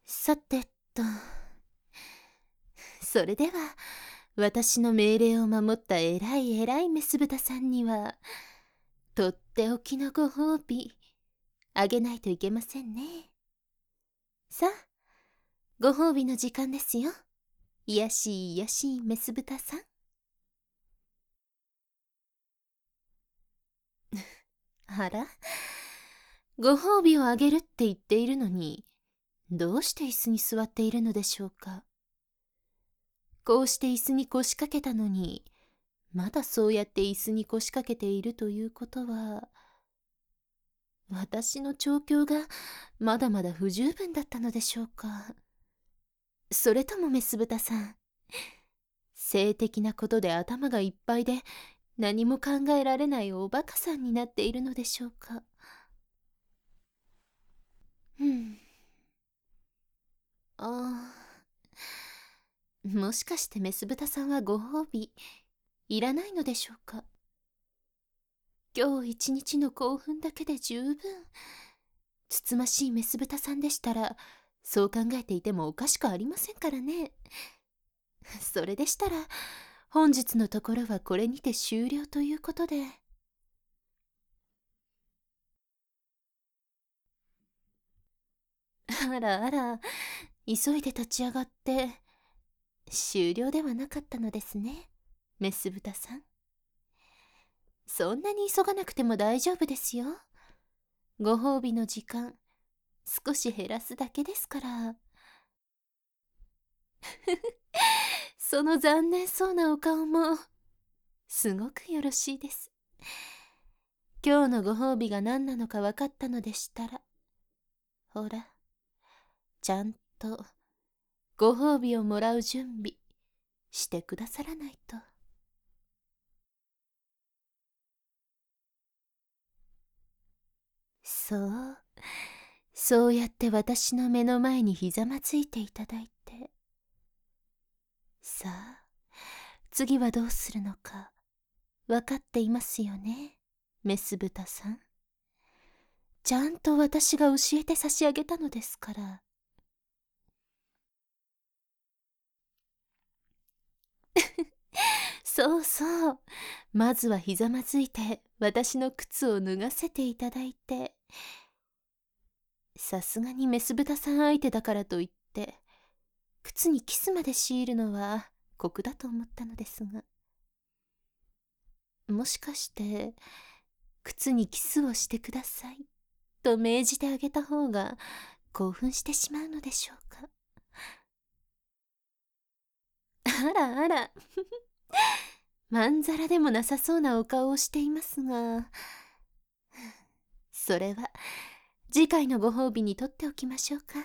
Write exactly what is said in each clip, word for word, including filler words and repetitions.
さてと、それでは私の命令を守った偉い偉いメス豚さんにはとっておきのご褒美あげないといけませんね。さあ、ご褒美の時間ですよ。いやしいいやしいメス豚さん。あら、ご褒美をあげるって言っているのに、どうして椅子に座っているのでしょうか。こうして椅子に腰掛けたのに、まだそうやって椅子に腰掛けているということは、私の調教がまだまだ不十分だったのでしょうか。それともメス豚さん、性的なことで頭がいっぱいで何も考えられないおバカさんになっているのでしょうか。うん。ああ、もしかしてメス豚さんはご褒美いらないのでしょうか。今日一日の興奮だけで十分。つつましいメス豚さんでしたら、そう考えていてもおかしくありませんからね。それでしたら、本日のところはこれにて終了ということで。あらあら、急いで立ち上がって、終了ではなかったのですね、メス豚さん。そんなに急がなくても大丈夫ですよ。ご褒美の時間、少し減らすだけですから。その残念そうなお顔も、すごくよろしいです。今日のご褒美が何なのか分かったのでしたら、ほら、ちゃんとご褒美をもらう準備してくださらないと。そう、そうやって私の目の前にひざまついていただいて。さあ、次はどうするのか分かっていますよね、メス豚さん。ちゃんと私が教えて差し上げたのですから。そうそう、まずはひざまずいて私の靴を脱がせていただいて。さすがにメス豚さん相手だからといって靴にキスまで強いるのは酷だと思ったのですが、もしかして靴にキスをしてくださいと命じてあげた方が興奮してしまうのでしょうか。あらあらまんざらでもなさそうなお顔をしていますが、それは次回のご褒美にとっておきましょうか。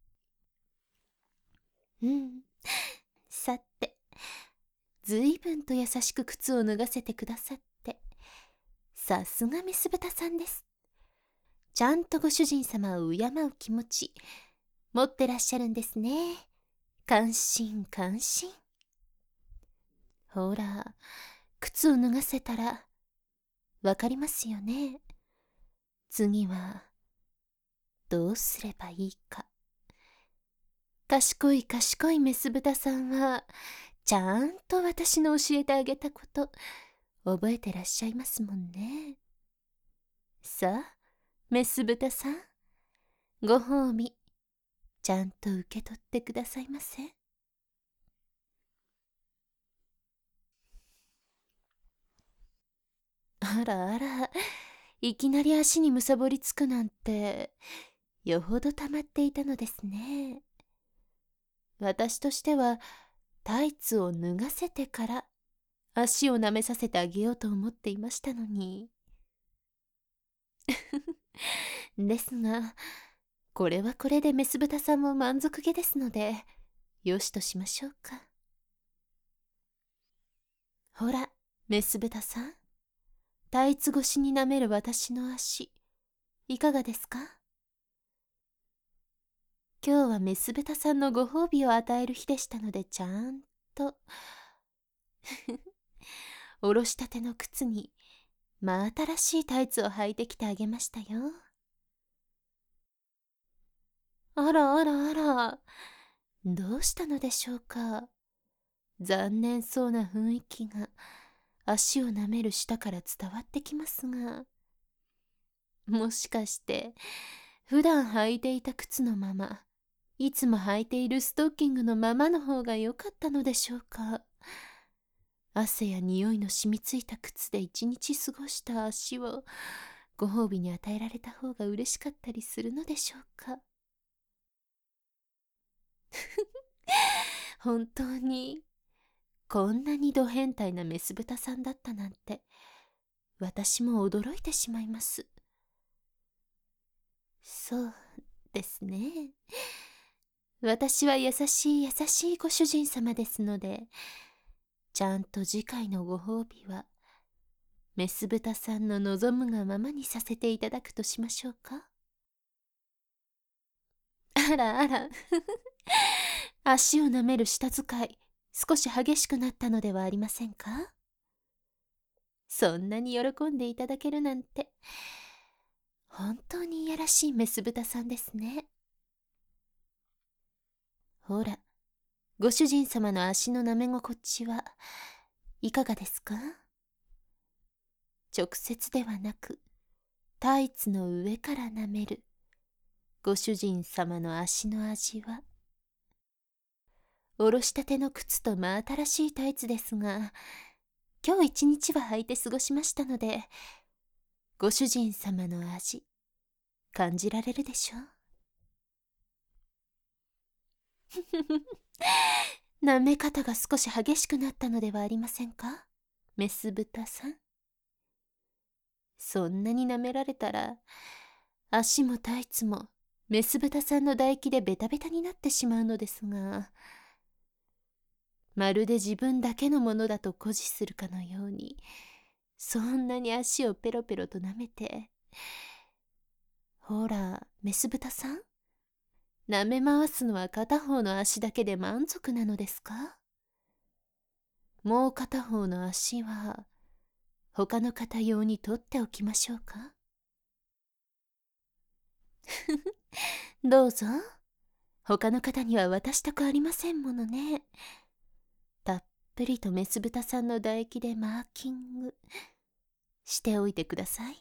うん。さて、ずいぶんと優しく靴を脱がせてくださって、さすがメス豚さんです。ちゃんとご主人様を敬う気持ち、持ってらっしゃるんですね。感心感心。ほら、靴を脱がせたら、わかりますよね。次は、どうすればいいか。賢い賢いメス豚さんは、ちゃんと私の教えてあげたこと、覚えてらっしゃいますもんね。さあ、メス豚さん、ご褒美、ちゃんと受け取ってくださいませ。あらあら、いきなり足にむさぼりつくなんて、よほど溜まっていたのですね。私としては、タイツを脱がせてから、足を舐めさせてあげようと思っていましたのに。ですが、これはこれでメス豚さんも満足げですので、よしとしましょうか。ほら、メス豚さん。タイツ越しに舐める私の足、いかがですか？今日はメス豚さんのご褒美を与える日でしたので、ちゃんと、おろしたての靴に、真新しいタイツを履いてきてあげましたよ。 あらあらあら。どうしたのでしょうか。残念そうな雰囲気が足を舐める舌から伝わってきますが、もしかして普段履いていた靴のまま、いつも履いているストッキングのままの方が良かったのでしょうか。汗や匂いの染みついた靴で一日過ごした足をご褒美に与えられた方が嬉しかったりするのでしょうか。本当にこんなにド変態なメス豚さんだったなんて、私も驚いてしまいます。そうですね。私は優しい優しいご主人様ですので、ちゃんと次回のご褒美はメス豚さんの望むがままにさせていただくとしましょうか。あらあら足を舐める舌使い、少し激しくなったのではありませんか。そんなに喜んでいただけるなんて、本当にいやらしいメス豚さんですね。ほら、ご主人様の足の舐め心地はいかがですか。直接ではなく、タイツの上から舐めるご主人様の足の味は。おろしたての靴と真新しいタイツですが、今日一日は履いて過ごしましたので、ご主人様の味、感じられるでしょう。舐め方が少し激しくなったのではありませんか、メス豚さん。そんなに舐められたら、足もタイツもメス豚さんの唾液でベタベタになってしまうのですが、まるで自分だけのものだと誇示するかのように、そんなに足をペロペロと舐めて。ほら、メス豚さん、舐め回すのは片方の足だけで満足なのですか。もう片方の足は他の方用に取っておきましょうか。どうぞ。他の方には渡したくありませんものね。たっぷりとメス豚さんの唾液でマーキングしておいてください。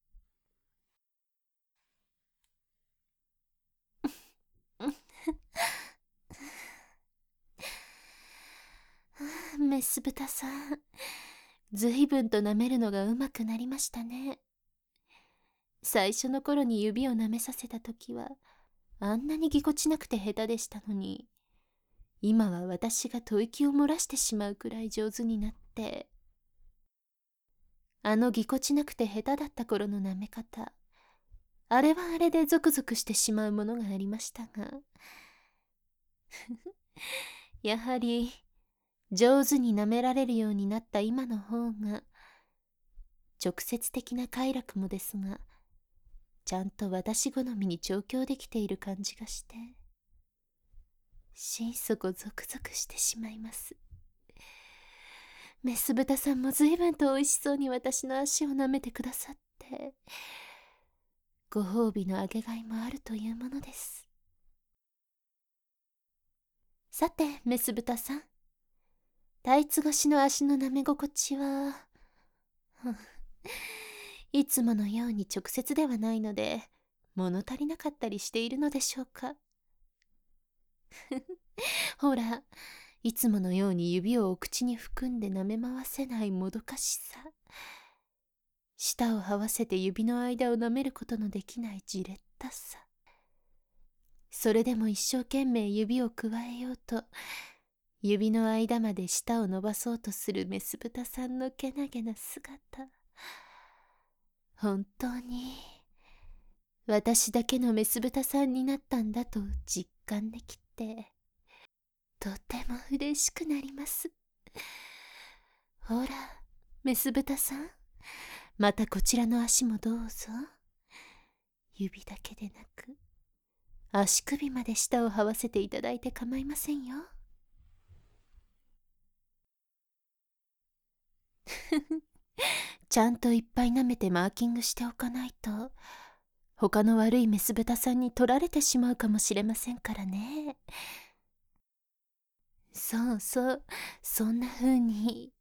メス豚さん、ずいぶんと舐めるのがうまくなりましたね。最初の頃に指を舐めさせた時はあんなにぎこちなくて下手でしたのに、今は私が吐息を漏らしてしまうくらい上手になって。あのぎこちなくて下手だった頃の舐め方、あれはあれでゾクゾクしてしまうものがありましたがやはり上手に舐められるようになった今の方が、直接的な快楽もですが、ちゃんと私好みに調教できている感じがして、心底ゾクゾクしてしまいます。メス豚さんも随分と美味しそうに私の足を舐めてくださって、ご褒美のあげがいもあるというものです。さてメス豚さん、タイツ越しの足の舐め心地は、いつものように直接ではないので物足りなかったりしているのでしょうか。ほら、いつものように指をお口に含んで舐め回せないもどかしさ、舌を這わせて指の間を舐めることのできないじれったさ、それでも一生懸命指をくわえようと指の間まで舌を伸ばそうとするメス豚さんのけなげな姿、本当に私だけのメス豚さんになったんだと実感できて、とても嬉しくなります。ほらメス豚さん、またこちらの足もどうぞ。指だけでなく足首まで舌を這わせていただいて構いませんよ。ちゃんといっぱい舐めてマーキングしておかないと、 他の悪いメス豚さんに取られてしまうかもしれませんからね。そうそう、そんな風に。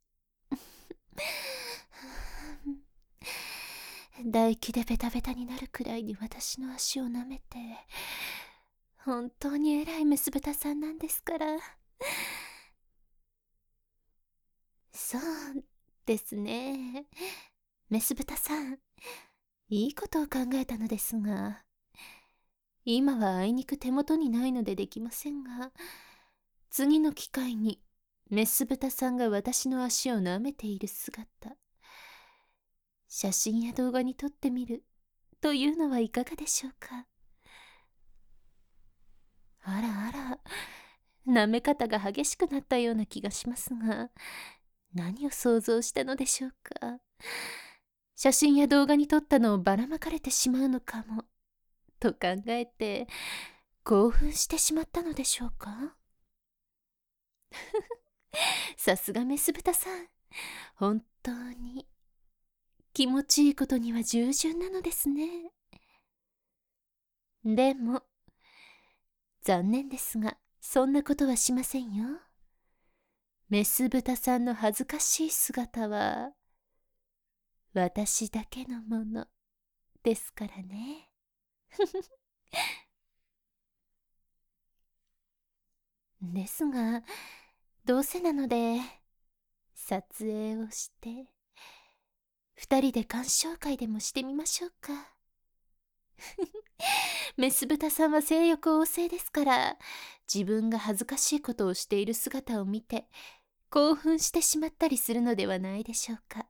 唾液でベタベタになるくらいに私の足を舐めて、本当に偉いメス豚さんなんですから。そうですね。メス豚さん、いいことを考えたのですが、今はあいにく手元にないのでできませんが、次の機会にメス豚さんが私の足を舐めている姿、写真や動画に撮ってみるというのはいかがでしょうか。あらあら、舐め方が激しくなったような気がしますが、何を想像したのでしょうか。写真や動画に撮ったのをばらまかれてしまうのかもと考えて興奮してしまったのでしょうか。さすがメス豚さん、本当に気持ちいいことには従順なのですね。でも残念ですが、そんなことはしませんよ。メス豚さんの恥ずかしい姿は私だけのものですからね。ですが、どうせなので撮影をして二人で鑑賞会でもしてみましょうか。メス豚さんは性欲旺盛ですから、自分が恥ずかしいことをしている姿を見て興奮してしまったりするのではないでしょうか。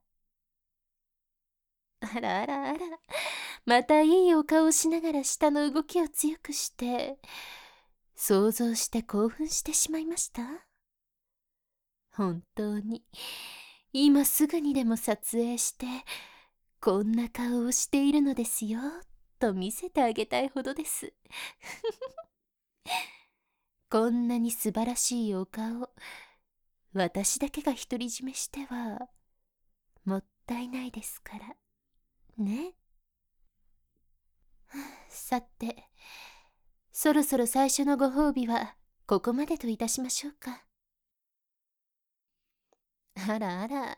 あらあらあら、またいいお顔をしながら舌の動きを強くして想像して興奮してしまいました。本当に今すぐにでも撮影してこんな顔をしているのですよと見せてあげたいほどです。こんなに素晴らしいお顔、私だけが独り占めしてはもったいないですからね。さて、そろそろ最初のご褒美はここまでといたしましょうか。あらあら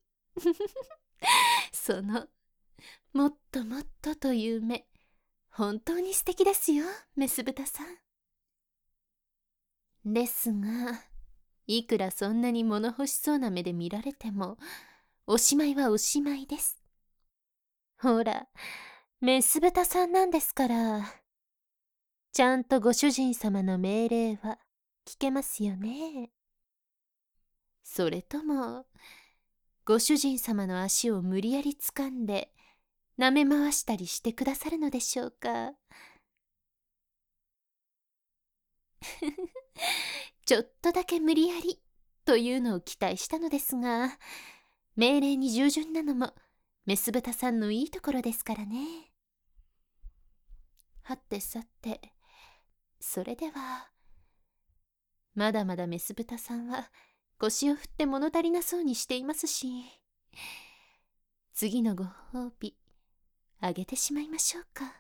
そのもっともっとという目、本当に素敵ですよ、メス豚さん。ですが、いくらそんなに物欲しそうな目で見られてもおしまいはおしまいです。ほら、メス豚さんなんですから、ちゃんとご主人様の命令は聞けますよね。それともご主人様の足を無理やり掴んで舐め回したりしてくださるのでしょうか。ちょっとだけ無理やりというのを期待したのですが、命令に従順なのもメス豚さんのいいところですからね。はてさて、それではまだまだメス豚さんは腰を振って物足りなそうにしていますし、次のご褒美あげてしまいましょうか。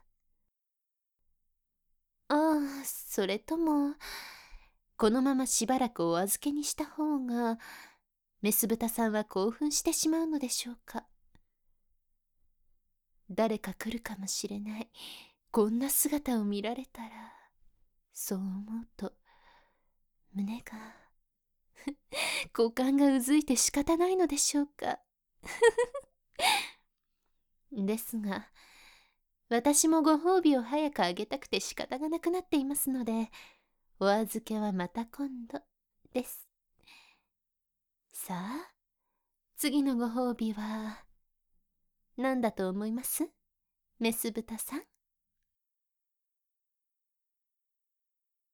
ああ、それともこのまましばらくお預けにした方がメス豚さんは興奮してしまうのでしょうか。誰か来るかもしれない、こんな姿を見られたら、そう思うと胸が股間がうずいて仕方ないのでしょうか。ですが、私もご褒美を早くあげたくて仕方がなくなっていますので、お預けはまた今度です。さあ、次のご褒美は何だと思います？メス豚さん。